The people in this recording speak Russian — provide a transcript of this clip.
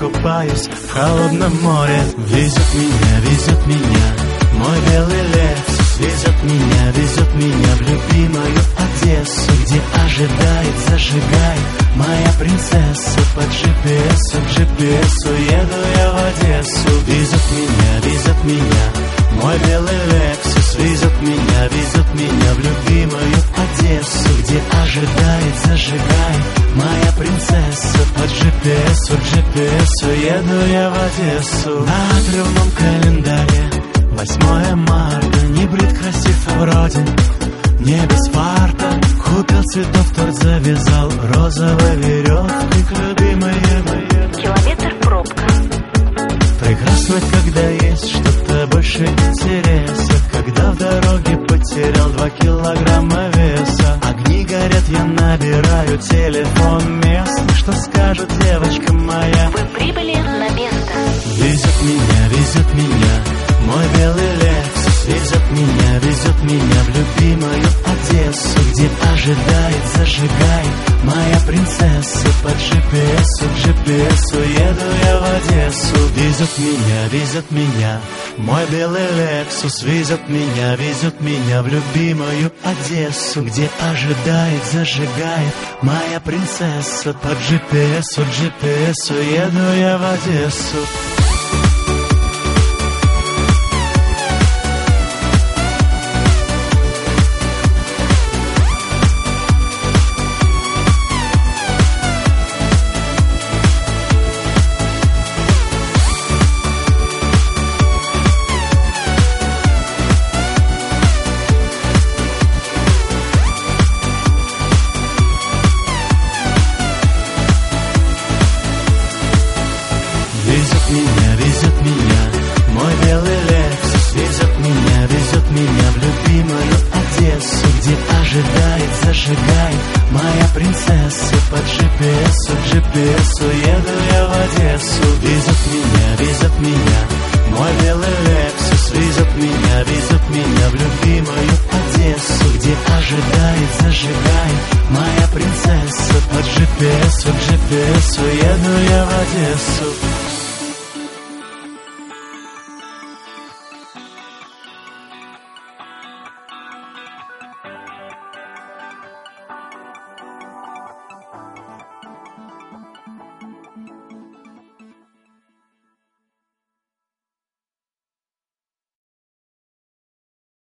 купаюсь в холодном море. Везет меня мой белый Лексус. Везет меня в любимую Одессу, где ожидает, зажигает моя принцесса. По GPS еду я в Одессу. Везет меня мой белый Лексус. Везет меня в любимую Одессу, где ожидает, зажигает моя принцесса. По GPS еду я в Одессу. На отрывном календаре 8 марта. Не брит, красив вроде, не без фарта. Купил цветов, торт завязал розовой веревкой к любимой. Километр пробка. Прекрасно, когда есть что-то больше интереса. Когда в дороге потерял 2 килограмма веса. Огни горят, я набираю телефон местный. Что скажет девочка моя? Вы прибыли на место. Везет меня мой белый Лексус. Везет меня в любимую Одессу, где ожидает, зажигает моя принцесса. По GPS еду я в Одессу. Везет меня мой белый Лексус. Везет меня в любимую Одессу, где ожидает, зажигает моя принцесса. По GPS еду я в Одессу. Везет меня мой белый Лексус. Везет меня в любимую Одессу, где ожидает, зажигает моя принцесса. По GPS еду я в Одессу. Везет меня мой белый Лексус. Везет меня в любимую Одессу, где ожидает, зажигает моя принцесса. По GPS еду я в Одессу.